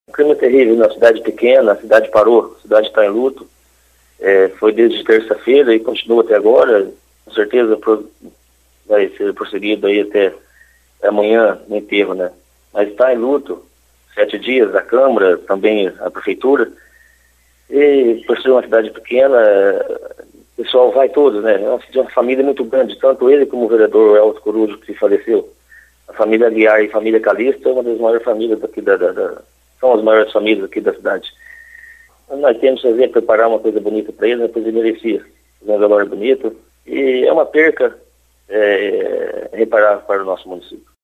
Um clima terrível na cidade pequena, a cidade parou, a cidade está em luto. Foi desde terça-feira e continua até agora. Com certeza vai ser prosseguido aí até amanhã no enterro, né? Mas está em luto, 7 dias, a Câmara, também a Prefeitura. E por ser uma cidade pequena, o pessoal vai todos, né? É uma família muito grande, tanto ele como o vereador Elton Corujo, que faleceu. A família Aguiar e a família Calista é uma das maiores famílias daqui são as maiores famílias aqui da cidade. Nós temos que fazer, preparar uma coisa bonita para ele, depois ele merecia. Fazer um velório bonito. E é uma perca reparável para o nosso município.